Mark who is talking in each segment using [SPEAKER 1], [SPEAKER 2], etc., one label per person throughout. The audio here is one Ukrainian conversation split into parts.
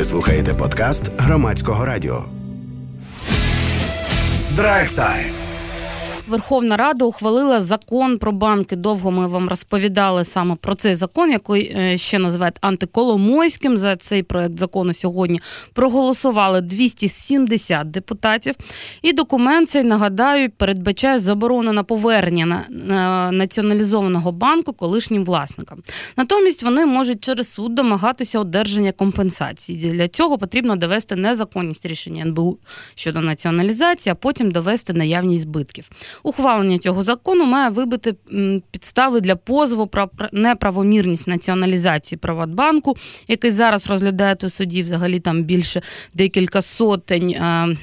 [SPEAKER 1] Ви слухаєте подкаст Громадського радіо. Драйв-тайм.
[SPEAKER 2] Верховна Рада ухвалила закон про банки. Довго ми вам розповідали саме про цей закон, який ще називають антиколомойським. За цей проект закону сьогодні проголосували 270 депутатів. І документ цей, нагадаю, передбачає заборону на повернення націоналізованого банку колишнім власникам. Натомість вони можуть через суд домагатися одержання компенсації. Для цього потрібно довести незаконність рішення НБУ щодо націоналізації, а потім довести наявність збитків. Ухвалення цього закону має вибити підстави для позову про неправомірність націоналізації Приватбанку, який зараз розглядають у суді. Взагалі там більше декілька сотень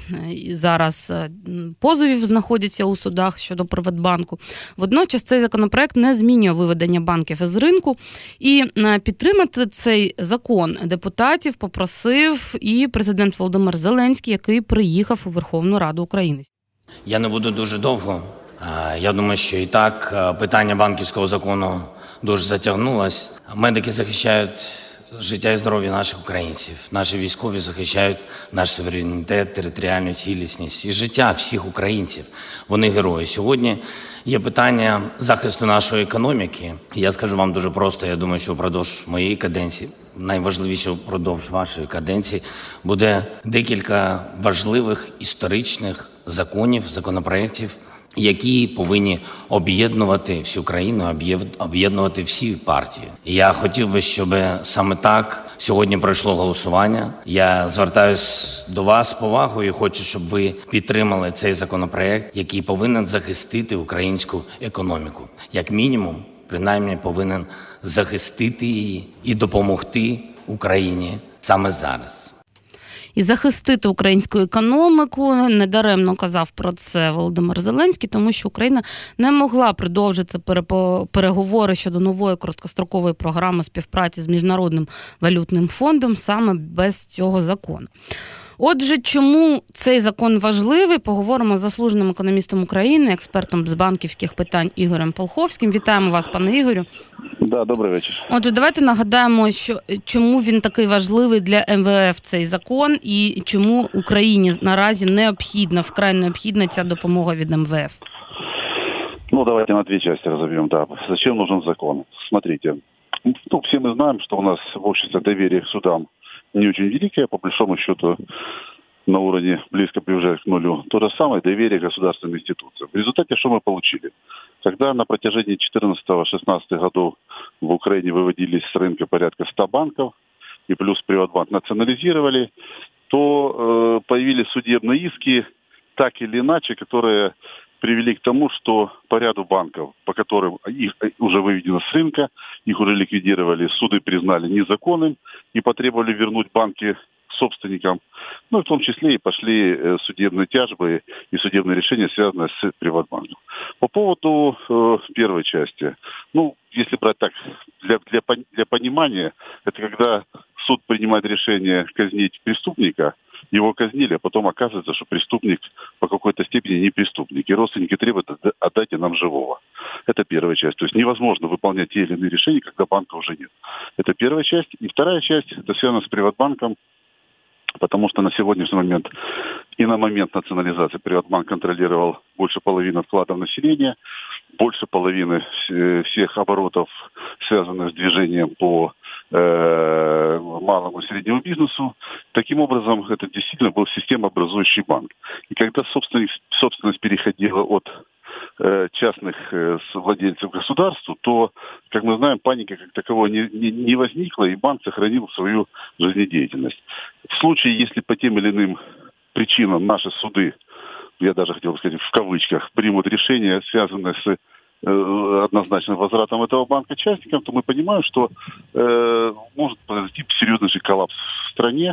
[SPEAKER 2] зараз позовів знаходяться у судах щодо Приватбанку. Водночас цей законопроект не змінює виведення банків із ринку. І підтримати цей закон депутатів попросив і президент Володимир Зеленський, який приїхав у Верховну Раду України.
[SPEAKER 3] Я не буду дуже довго. Я думаю, що і так питання банківського закону дуже затягнулось. Медики захищають життя і здоров'я наших українців. Наші військові захищають наш суверенітет, територіальну цілісність і життя всіх українців. Вони герої. Сьогодні є питання захисту нашої економіки. Я скажу вам дуже просто, я думаю, що впродовж моєї каденції, найважливіше впродовж вашої каденції, буде декілька важливих історичних законів, законопроєктів, які повинні об'єднувати всю країну, об'єднувати всі партії. І я хотів би, щоб саме так сьогодні пройшло голосування. Я звертаюсь до вас з повагою і хочу, щоб ви підтримали цей законопроект, який повинен захистити українську економіку. Як мінімум, принаймні, повинен захистити її і допомогти Україні саме зараз.
[SPEAKER 2] І захистити українську економіку. Недаремно казав про це Володимир Зеленський, тому що Україна не могла продовжити переговори щодо нової короткострокової програми співпраці з Міжнародним валютним фондом саме без цього закону. Отже, чому цей закон важливий, поговоримо з заслуженим економістом України, експертом з банківських питань Ігорем Полховським. Вітаємо вас, пане Ігорю.
[SPEAKER 4] Да, добрий вечір.
[SPEAKER 2] Отже, давайте нагадаємо, чому він такий важливий для МВФ, цей закон, і чому Україні наразі вкрай необхідна ця допомога від МВФ.
[SPEAKER 4] Давайте на две части разобьем. Да. Зачем нужен закон? Смотрите, все мы знаем, что у нас в обществе доверие к судам не очень великое, по большому счету на уровне близко приближаясь к нулю. То же самое доверие к государственным институциям. В результате что мы получили? Когда на протяжении 14-16 годов в Украине выводились с рынка порядка 100 банков, и плюс Приватбанк национализировали, то появились судебные иски, так или иначе, которые привели к тому, что по ряду банков, по которым их уже выведено с рынка, их уже ликвидировали, суды признали незаконным и потребовали вернуть банки собственникам. В том числе и пошли судебные тяжбы и судебные решения, связанные с Приватбанком. По поводу первой части. Если брать так, для понимания, это когда суд принимает решение казнить преступника, его казнили, а потом оказывается, что преступник по какой-то степени не преступник. И родственники требуют: отдайте нам живого. Это первая часть. То есть невозможно выполнять те или иные решения, когда банка уже нет. Это первая часть. И вторая часть, это связано с Приватбанком, потому что на сегодняшний момент и на момент национализации Приватбанк контролировал больше половины вкладов населения, больше половины всех оборотов, связанных с движением по малому и среднему бизнесу. Таким образом, это действительно был системообразующий банк. И когда собственность переходила от частных владельцев к государству, то, как мы знаем, паники как таковой не возникло, и банк сохранил свою жизнедеятельность. В случае, если по тем или иным причинам наши суды, я даже хотел сказать в кавычках, примут решение, связанное с однозначным возвратом этого банка частникам, то мы понимаем, что может произойти серьезный коллапс в стране.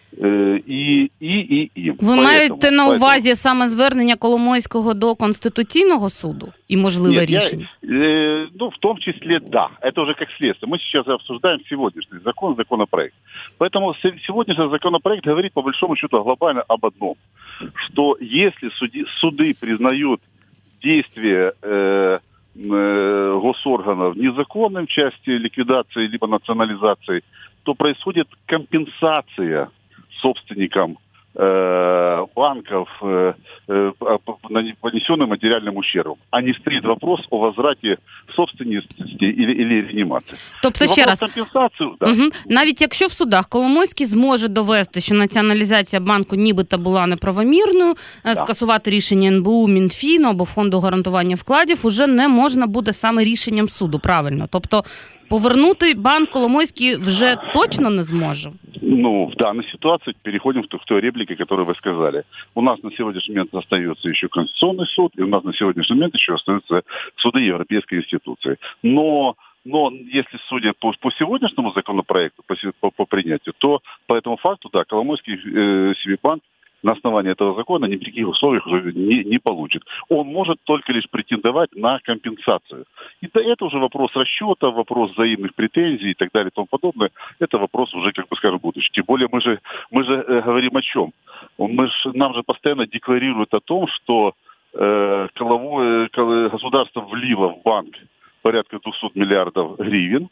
[SPEAKER 2] Ви маєте на увазі саме звернення Коломойського до Конституційного суду і можливе рішення?
[SPEAKER 4] В том числе, да. Это уже как следствие. Мы сейчас обсуждаем сегодняшний законопроект. Поэтому сегодняшний законопроект говорит по большому счету глобально об одном. Что если суды признают действия госорганов незаконным в части ликвидации либо национализации то происходит компенсация собственникам банков понесенным материальным ущербом, а не стоит вопрос о возвраті собственності или реанімації.
[SPEAKER 2] Тобто, ще раз, навіть якщо в судах Коломойський зможе довести, що націоналізація банку нібито була неправомірною, скасувати рішення НБУ, Мінфіну або Фонду гарантування вкладів, уже не можна буде саме рішенням суду, правильно? Тобто, повернути банк Коломойський вже точно не зможе?
[SPEAKER 4] Ну, в данной ситуации переходим к той реплике, которую вы сказали. У нас на сегодняшний момент остается еще Конституционный суд, и у нас на сегодняшний момент еще остаются суды Европейской институции. Но если судя по сегодняшнему законопроекту, по принятию, то по этому факту, да, Коломойский Сибирбанк на основании этого закона ни при каких условиях уже не получит. Он может только лишь претендовать на компенсацию. И это уже вопрос расчета, вопрос взаимных претензий и так далее и тому подобное. Это вопрос уже, как бы скажем, будущего. Тем более мы же говорим о чем? Нам же постоянно декларируют о том, что государство влило в банк порядка 200 миллиардов гривен.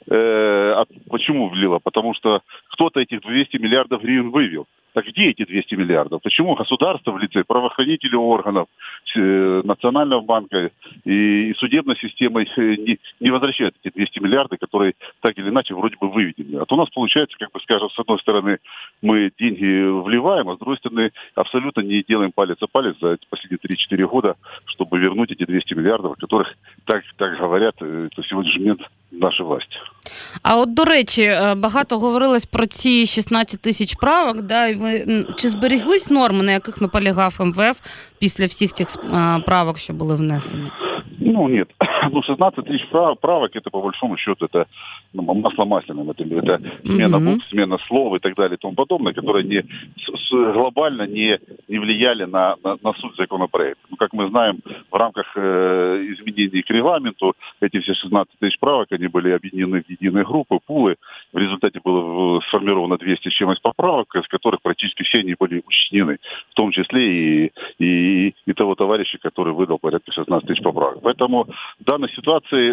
[SPEAKER 4] Почему влило? Потому что кто-то этих 200 миллиардов гривен вывел. Так где эти 200 миллиардов? Почему государство в лице правоохранителей органов, Национального банка и судебной системы не возвращает эти 200 миллиардов, которые так или иначе вроде бы выведены? А то у нас получается, как бы скажем, с одной стороны мы деньги вливаем, а с другой стороны абсолютно не делаем палец о палец за последние 3-4 года, чтобы вернуть эти 200 миллиардов, о которых так говорят на сегодняшний момент наші власті.
[SPEAKER 2] А от, до речі, багато говорилось про ці 16 тисяч правок, да, і чи зберіглись норми, на яких наполягав МВФ після всіх цих правок, що були внесені?
[SPEAKER 4] Ну, нет. 16 тысяч правок, это по большому счету, это масло масляным. Это смена букв, смена слов и так далее и тому подобное, которые глобально не влияли на суть законопроекта. Ну, как мы знаем, в рамках изменений к регламенту эти все 16 тысяч правок, они были объединены в единые группы, пулы. В результате было сформировано 200 с чем-то поправок, из которых практически все они были учтены, в том числе и того товарища, который выдал порядка 16 тысяч поправок. Поэтому в данной ситуации,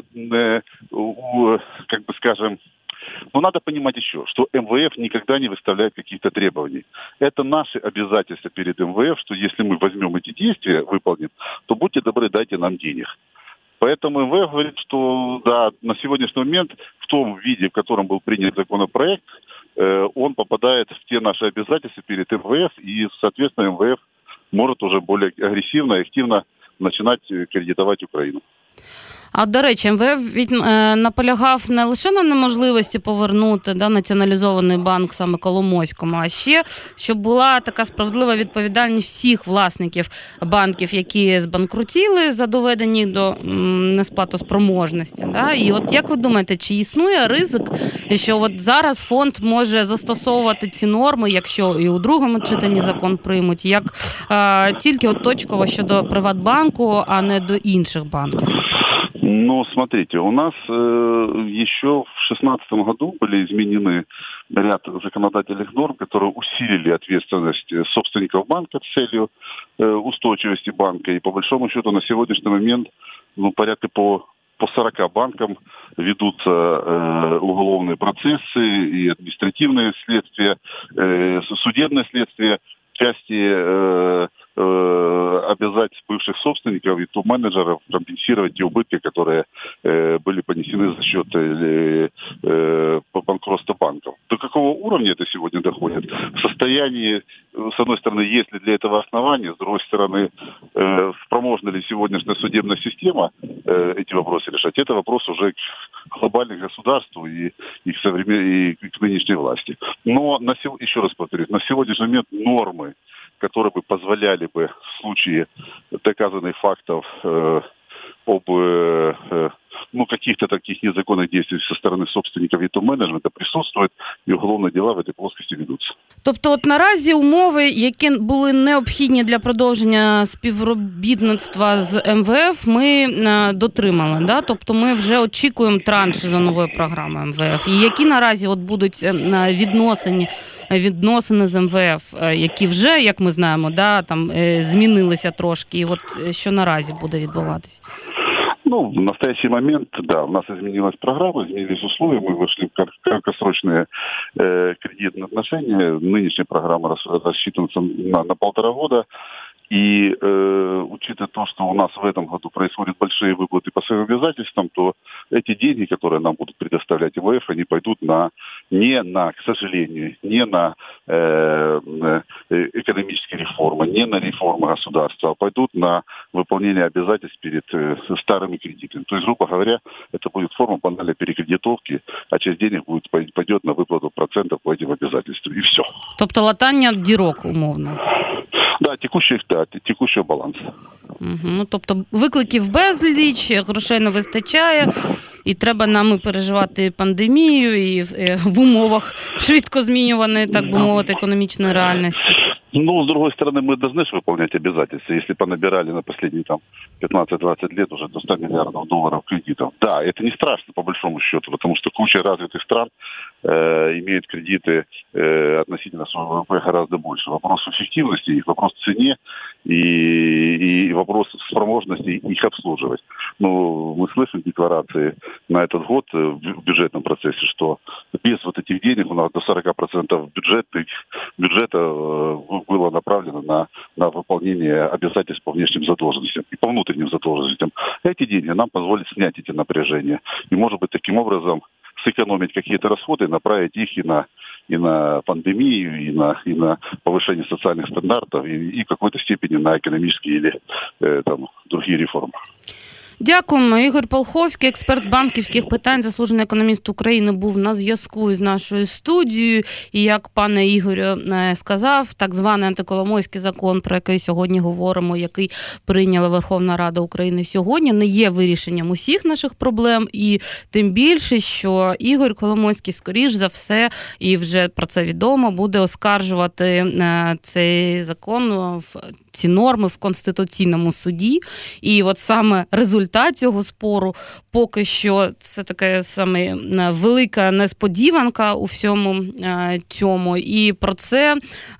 [SPEAKER 4] как бы скажем, надо понимать еще, что МВФ никогда не выставляет каких-то требований. Это наши обязательства перед МВФ, что если мы возьмем эти действия, выполним, то будьте добры, дайте нам денег. Поэтому МВФ говорит, что да, на сегодняшний момент в том виде, в котором был принят законопроект, он попадает в те наши обязательства перед МВФ, и, соответственно, МВФ может уже более агрессивно и активно починати кредитувати Україну.
[SPEAKER 2] А, до речі, МВФ наполягав не лише на неможливості повернути націоналізований банк саме Коломойському, а ще, щоб була така справедлива відповідальність всіх власників банків, які збанкрутіли за доведені до несплатоспроможності. Да? І от як ви думаєте, чи існує ризик, що от зараз фонд може застосовувати ці норми, якщо і у другому читанні закон приймуть, як тільки от точково щодо Приватбанку, а не до інших банків?
[SPEAKER 4] Ну, смотрите, у нас еще в 2016 году были изменены ряд законодательных норм, которые усилили ответственность собственников банка с целью устойчивости банка. И по большому счету на сегодняшний момент порядка по 40 банкам ведутся уголовные процессы и административные следствия, судебное следствие в части обязать бывших собственников и топ-менеджеров компенсировать те убытки, которые были понесены за счет банкротства банков. До какого уровня это сегодня доходит? В состоянии, с одной стороны, есть ли для этого основания, с другой стороны, спроможна ли сегодняшняя судебная система эти вопросы решать? Это вопрос уже глобальных государств и к нынешней власти. Но, еще раз повторюсь, на сегодняшний момент нормы, которые бы позволяли бы в случае доказанных фактов об каких-то таких незаконных действий со стороны собственников и топ-менеджмента присутствуют, и уголовные дела в этой плоскости ведутся.
[SPEAKER 2] Тобто от наразі умови, які були необхідні для продовження співробітництва з МВФ, ми дотримали, да? Тобто ми вже очікуємо транші за новою програмою МВФ. І які наразі от будуть відносини з МВФ, які вже, як ми знаємо, да, там змінилися трошки, і от що наразі буде відбуватись?
[SPEAKER 4] Ну, в настоящий момент, да, у нас изменилась программа, изменились условия, мы вышли в краткосрочные кредитные отношения. Нынешняя программа рассчитана на 1,5 года. И учитывая то, что у нас в этом году происходят большие выплаты по своим обязательствам, то эти деньги, которые нам будут предоставлять МВФ, они пойдут к сожалению, не на экономические реформы, не на реформы государства, а пойдут на выполнение обязательств перед старыми кредитами. То есть, грубо говоря, это будет форма банальной перекредитовки, а часть денег пойдет на выплату процентов по этим обязательствам. И все.
[SPEAKER 2] Тобто латання дірок, умовно.
[SPEAKER 4] Да, текущого балансу.
[SPEAKER 2] Ну, тобто викликів безліч, грошей не вистачає, і треба нам переживати пандемію і в умовах швидко змінюваної, так би мовити, економічної реальності.
[SPEAKER 4] Ну, с другой стороны, мы должны же выполнять обязательства. Если понабирали на последние 15-20 лет уже до 100 миллиардов долларов кредитов. Да, это не страшно, по большому счету, потому что куча развитых стран имеют кредиты относительно своего ВВП гораздо больше. Вопрос эффективности, вопрос в цене и вопрос спроможности их обслуживать. Но мы слышим декларации на этот год в бюджетном процессе, что без вот этих денег у нас до 40% бюджета было направлено на выполнение обязательств по внешним задолженностям и по внутренним задолженностям. Эти деньги нам позволят снять эти напряжения. И, может быть, таким образом сэкономить какие-то расходы, направить их и на пандемию, и на повышение социальных стандартов, и в какой-то степени на экономические или другие реформы.
[SPEAKER 2] Дякуємо. Ігор Полховський, експерт з банківських питань, заслужений економіст України, був на зв'язку із нашою студією. І як пане Ігорю сказав, так званий антиколомойський закон, про який сьогодні говоримо, який прийняла Верховна Рада України сьогодні, не є вирішенням усіх наших проблем. І тим більше, що Ігор Коломойський, скоріш за все, і вже про це відомо, буде оскаржувати цей закон, ці норми в Конституційному суді. І от саме результат цього спору поки що це така саме велика несподіванка у всьому цьому. І про це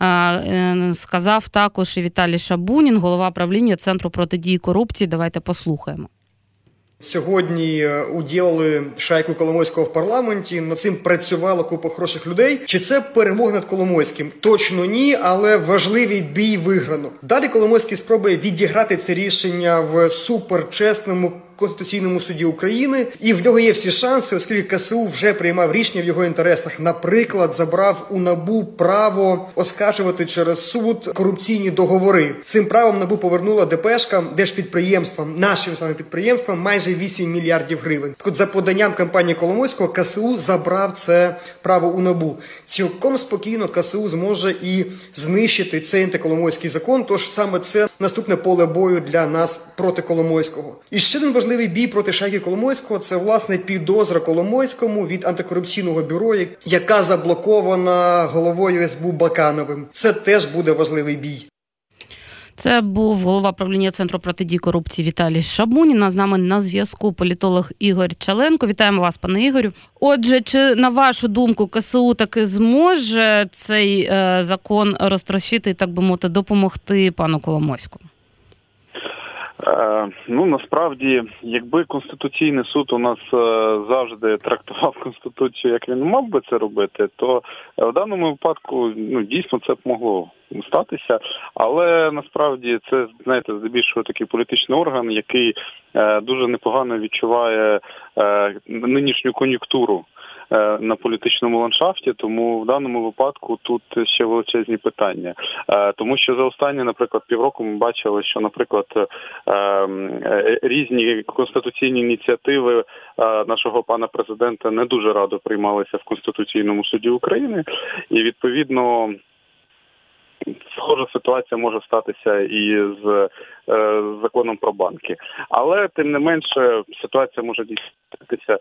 [SPEAKER 2] сказав також і Віталій Шабунін, голова правління Центру протидії корупції. Давайте послухаємо.
[SPEAKER 5] Сьогодні уділили шайку Коломойського в парламенті, над цим працювала купа хороших людей. Чи це перемога над Коломойським? Точно ні, але важливий бій виграно. Далі Коломойський спробує відіграти це рішення в суперчесному Конституційному суді України, і в нього є всі шанси, оскільки КСУ вже приймав рішення в його інтересах. Наприклад, забрав у НАБУ право оскаржувати через суд корупційні договори. Цим правом НАБУ повернула ДПшкам, держпідприємствам, нашим з вами підприємствам майже 8 мільярдів гривень. Так от, за поданням кампанії Коломойського, КСУ забрав це право у НАБУ. Цілком спокійно КСУ зможе і знищити цей антиколомойський закон, тож саме це наступне поле бою для нас проти Коломойського. І ще один важливий бій проти шайки Коломойського – це, власне, підозра Коломойському від антикорупційного бюро, яка заблокована головою СБУ Бакановим. Це теж буде важливий бій.
[SPEAKER 2] Це був голова правління Центру протидії корупції Віталій Шабунін. З нами на зв'язку політолог Ігор Чаленко. Вітаємо вас, пане Ігорю. Отже, чи, на вашу думку, КСУ таки зможе цей закон розтрощити і, так би мовити, допомогти пану Коломойському?
[SPEAKER 6] Ну, насправді, якби Конституційний суд у нас завжди трактував Конституцію, як він мав би це робити, то в даному випадку, дійсно це б могло статися. Але насправді це, знаєте, здебільшого такий політичний орган, який дуже непогано відчуває нинішню кон'юнктуру на політичному ландшафті, тому в даному випадку тут ще величезні питання. Тому що за останні, наприклад, півроку ми бачили, що, наприклад, різні конституційні ініціативи нашого пана президента не дуже радо приймалися в Конституційному суді України, і, відповідно, схожа ситуація може статися і з законом про банки. Але, тим не менше, ситуація може дійснитися.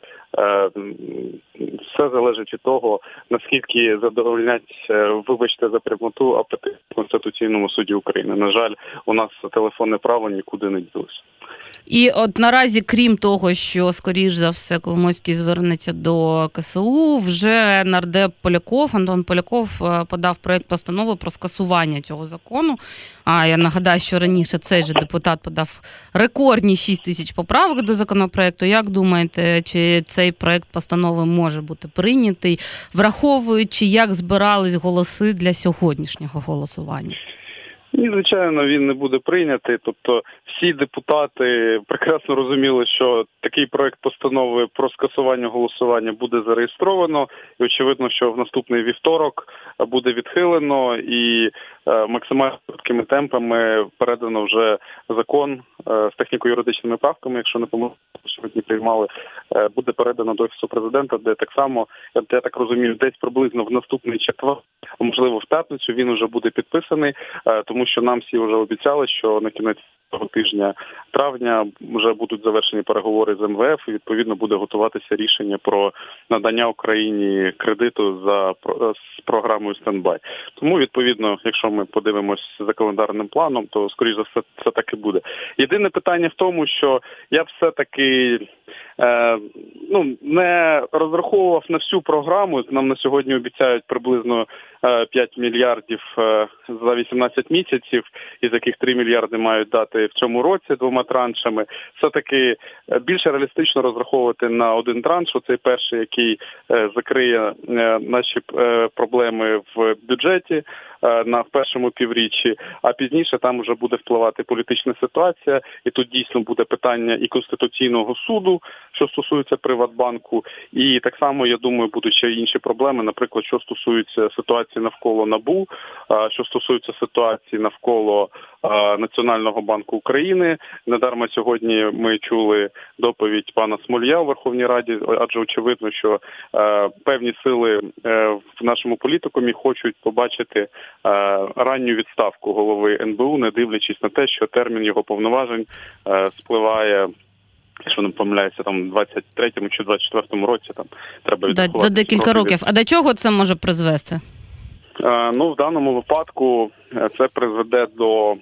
[SPEAKER 6] Все залежить від того, наскільки задовольнять, вибачте за прямоту, апетит в Конституційному суді України. На жаль, у нас телефонне право нікуди не ділося.
[SPEAKER 2] І от наразі, крім того, що, скоріш за все, Коломойський звернеться до КСУ, вже нардеп Поляков, Антон Поляков подав проєкт постанови про скасування цього закону. А я нагадаю, що раніше цей же депутат подав рекордні 6 тисяч поправок до законопроекту. Як думаєте, чи цей проєкт постанови може бути прийнятий, враховуючи, як збирались голоси для сьогоднішнього голосування?
[SPEAKER 6] Ні, звичайно, він не буде прийнятий. Тобто всі депутати прекрасно розуміли, що такий проект постанови про скасування голосування буде зареєстровано. І очевидно, що в наступний вівторок буде відхилено і максимально швидкими темпами передано вже закон з техніко-юридичними правками, якщо не помиляюся, сьогодні приймали, буде передано до Офісу Президента, де так само, я так розумію, десь приблизно в наступний четвер, можливо в п'ятницю, він вже буде підписаний, тому що нам всі вже обіцяли, що на кінець цього тижня травня вже будуть завершені переговори з МВФ і відповідно буде готуватися рішення про надання Україні кредиту з програмою «Стендбай». Тому відповідно, якщо ми подивимось за календарним планом, то скоріш за все це так і буде. Єдине питання в тому, що я все-таки не розраховував на всю програму. Нам на сьогодні обіцяють приблизно 5 мільярдів за 18 місяців, із яких 3 мільярди мають дати в цьому році 2 траншами. Все-таки більше реалістично розраховувати на один транш, оцей перший, який закриє наші проблеми в бюджеті в першому півріччі, а пізніше там вже буде впливати політична ситуація, і тут дійсно буде питання і Конституційного суду, що стосується Приватбанку, і так само, я думаю, будуть ще інші проблеми, наприклад, що стосується ситуації навколо НАБУ, що стосується ситуації навколо Національного банку України. Недарма сьогодні ми чули доповідь пана Смолія у Верховній Раді, адже очевидно, що певні сили в нашому політикумі хочуть побачити ранню відставку голови НБУ, не дивлячись на те, що термін його повноважень спливає, якщо не помиляюся, там в 23-му чи 24-му році там треба відрахувати.
[SPEAKER 2] За декілька років. А до чого це може призвести?
[SPEAKER 6] В даному випадку це призведе до,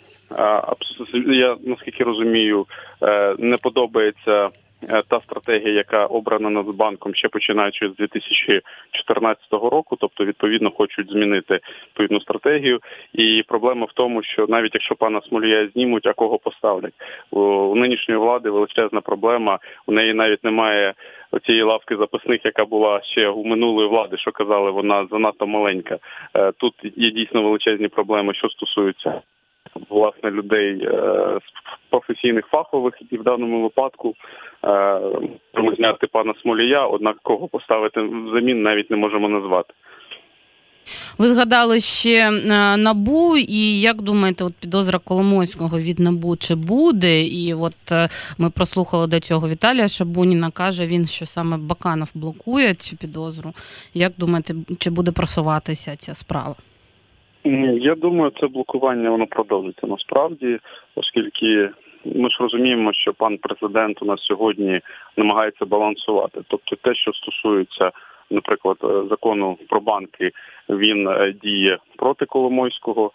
[SPEAKER 6] я наскільки розумію, не подобається та стратегія, яка обрана Нацбанком ще починаючи з 2014 року, тобто, відповідно, хочуть змінити відповідну стратегію. І проблема в тому, що навіть якщо пана Смолія знімуть, а кого поставлять? У нинішньої влади величезна проблема, у неї навіть немає цієї лавки запасних, яка була ще у минулої влади, що казали, вона занадто маленька. Тут є дійсно величезні проблеми, що стосуються власне людей професійних, фахових, і в даному випадку можемо зняти пана Смолія, однак кого поставити взамін навіть не можемо назвати.
[SPEAKER 2] Ви згадали ще НАБУ, і як думаєте, от підозра Коломойського від НАБУ чи буде? І от ми прослухали до цього Віталія Шабуніна, каже він, що саме Баканов блокує цю підозру. Як думаєте, чи буде просуватися ця справа?
[SPEAKER 6] Я думаю, це блокування, воно продовжиться насправді, оскільки ми ж розуміємо, що пан президент у нас сьогодні намагається балансувати. Тобто те, що стосується, наприклад, закону про банки, він діє проти Коломойського.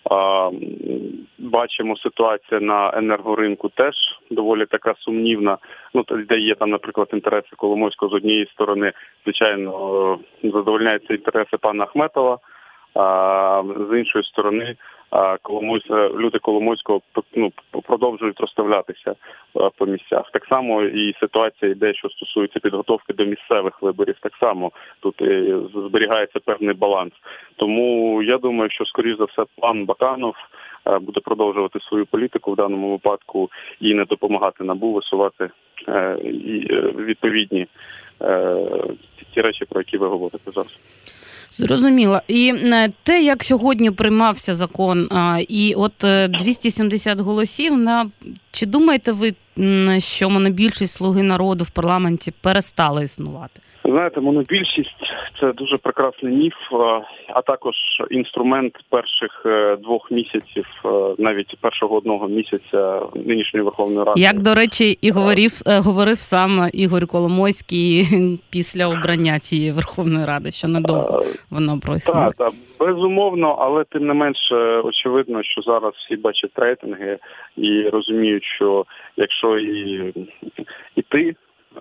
[SPEAKER 6] Бачимо, ситуація на енергоринку теж доволі така сумнівна. Де є там, наприклад, інтереси Коломойського з однієї сторони, звичайно, задовольняються інтереси пана Ахметова, а з іншої сторони люди Коломойського продовжують розставлятися по місцях. Так само і ситуація йде, що стосується підготовки до місцевих виборів. Так само тут зберігається певний баланс. Тому я думаю, що, скоріш за все, пан Баканов буде продовжувати свою політику в даному випадку і не допомагати НАБУ висувати відповідні ті речі, про які ви говорите зараз.
[SPEAKER 2] Зрозуміло. І те, як сьогодні приймався закон, і от 270 голосів, чи думаєте ви, що монобільшість «Слуги народу» в парламенті перестала існувати?
[SPEAKER 6] Знаєте, монобільшість – це дуже прекрасний міф, а також інструмент перших 2 місяців, навіть першого 1 місяця нинішньої Верховної Ради.
[SPEAKER 2] Як, до речі, і говорив сам Ігор Коломойський після обрання цієї Верховної Ради, що недовго воно проіснує.
[SPEAKER 6] Так, безумовно, але тим не менш очевидно, що зараз всі бачать рейтинги і розуміють, що якщо і ти,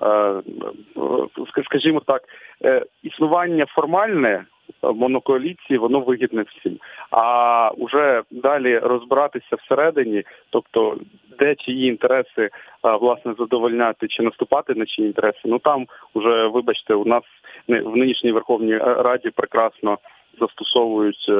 [SPEAKER 6] скажімо так, існування формальне монокоаліції, воно вигідне всім. А вже далі розбиратися всередині, тобто де чиї інтереси, власне, задовольняти чи наступати на чиї інтереси, ну там уже, вибачте, у нас в нинішній Верховній Раді прекрасно застосовують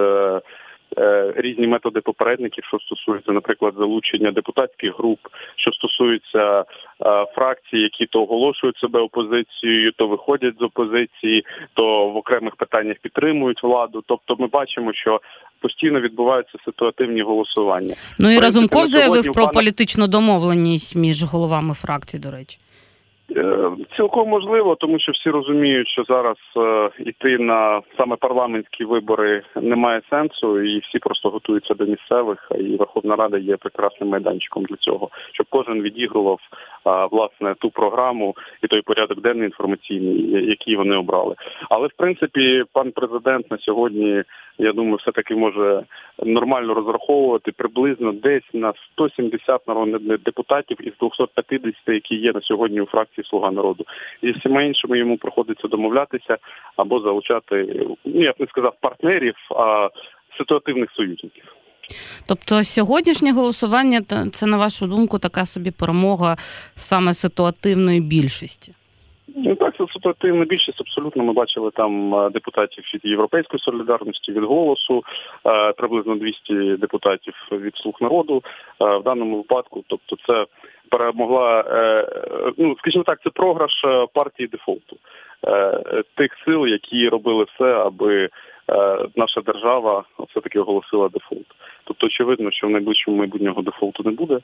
[SPEAKER 6] різні методи попередників, що стосується, наприклад, залучення депутатських груп, що стосується фракцій, які то оголошують себе опозицією, то виходять з опозиції, то в окремих питаннях підтримують владу. Тобто ми бачимо, що постійно відбуваються ситуативні голосування.
[SPEAKER 2] Ну і Разумков заявив про політичну домовленість між головами фракцій, до речі.
[SPEAKER 6] Цілком можливо, тому що всі розуміють, що зараз йти на саме парламентські вибори немає сенсу, і всі просто готуються до місцевих, і Верховна Рада є прекрасним майданчиком для цього, щоб кожен відігрував, власне, ту програму і той порядок денний інформаційний, який вони обрали. Але, в принципі, пан президент на сьогодні, я думаю, все-таки може нормально розраховувати приблизно десь на 170 народних депутатів із 250, які є на сьогодні у фракції «Слуга народу». І всіма іншими йому приходиться домовлятися або залучати, я б не сказав партнерів, а ситуативних союзників.
[SPEAKER 2] Тобто сьогоднішнє голосування – це, на вашу думку, така собі перемога саме ситуативної більшості?
[SPEAKER 6] Ну так, це ситуативна більшість, абсолютно. Ми бачили там депутатів від Європейської солідарності, від «Голосу», приблизно 200 депутатів від «Слуг народу». В даному випадку, тобто це перемогла, скажімо так, це програш партії дефолту. Тих сил, які робили все, аби наша держава все-таки оголосила дефолт. Тобто, очевидно, що в найближчому майбутнього дефолту не буде.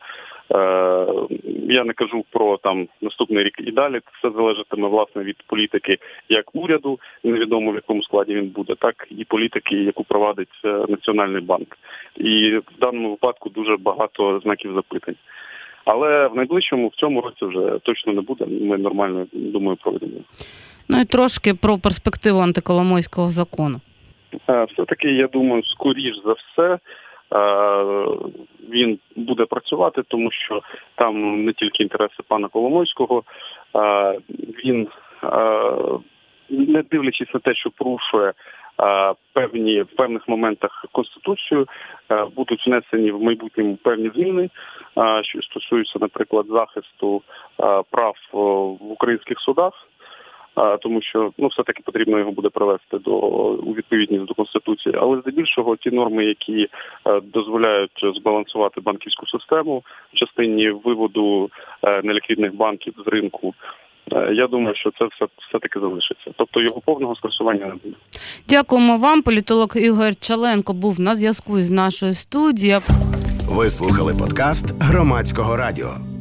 [SPEAKER 6] Я не кажу про там наступний рік і далі. Це залежатиме, власне, від політики як уряду, невідомо в якому складі він буде, так і політики, яку провадить Національний банк. І в даному випадку дуже багато знаків запитань. Але в найближчому, в цьому році вже точно не буде. Ми нормально, думаю, проведемо.
[SPEAKER 2] Ну і трошки про перспективу антиколомойського закону.
[SPEAKER 6] Все-таки, я думаю, скоріш за все, він буде працювати, тому що там не тільки інтереси пана Коломойського, він, не дивлячись на те, що порушує в певних моментах Конституцію, будуть внесені в майбутньому певні зміни, що стосуються, наприклад, захисту прав в українських судах, тому що все-таки потрібно його буде привести у відповідність до Конституції. Але здебільшого ті норми, які дозволяють збалансувати банківську систему в частині виводу неліквідних банків з ринку, я думаю, що це все-таки залишиться. Тобто його повного скасування не буде.
[SPEAKER 2] Дякуємо вам. Політолог Ігор Чаленко був на зв'язку з нашою студією.
[SPEAKER 1] Ви слухали подкаст Громадського радіо.